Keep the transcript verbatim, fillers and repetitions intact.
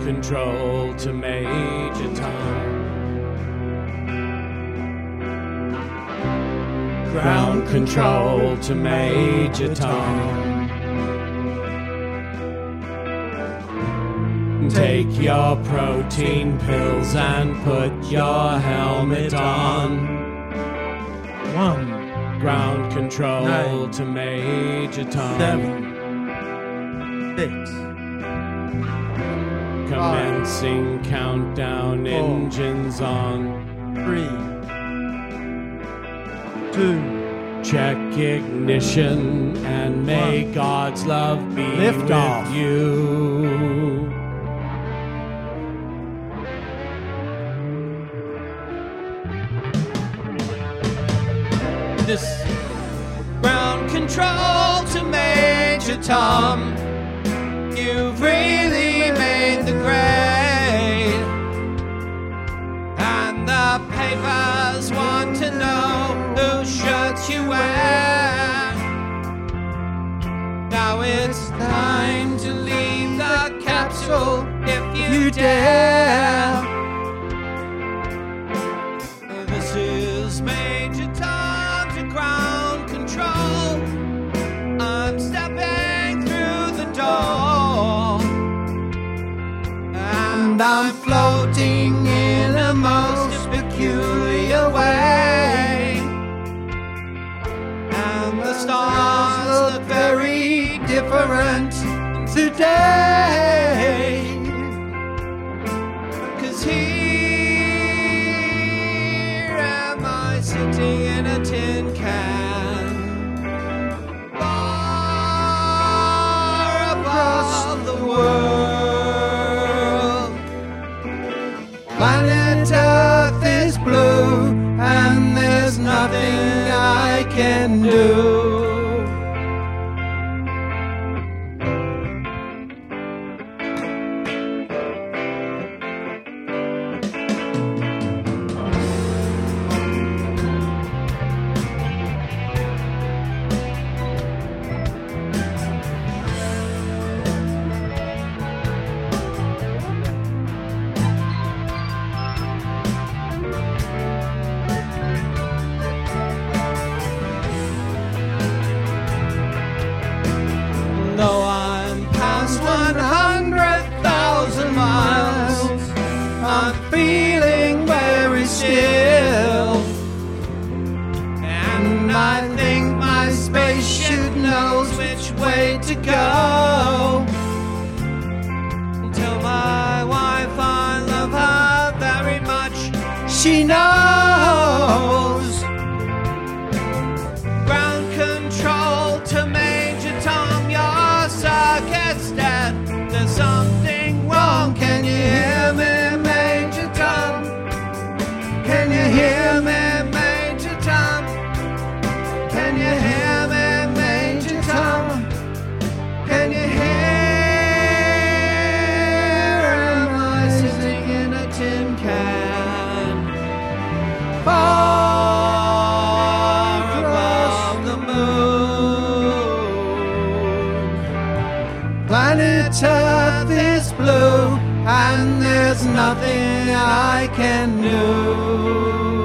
control to Major Tom. Ground control to Major Tom. Take your protein pills and put your helmet on. One. Ground control Nine. to Major Tom. Seven. Six. Commencing Five. countdown, Four. engines on. Three. Two. Check ignition and may One. God's love be Lift with off. you. This ground control to Major Tom. You've really made the grade, and the papers want to know whose shirts you wear. Now it's time to leave the capsule if you dare. This is Major Tom to ground control. I'm stepping through the door, and I'm floating in a most peculiar way. And the stars look very different today, 'cause here am I sitting in a tin can, far above the world. Planet Earth is blue, and there's nothing I can do. Though I'm past one hundred thousand miles, I'm feeling very still, and I think my spaceship knows which way to go. Tell my wife I love her very much, she knows. Ground control to Major Tom, your circuit's dead. There's something wrong. Can you hear me, Major Tom? Can you hear me, Major Tom? Can you hear me, Major Tom? Can you hear? Am I sitting in a tin can, far above the moon? Planet Earth is blue, and there's nothing I can do.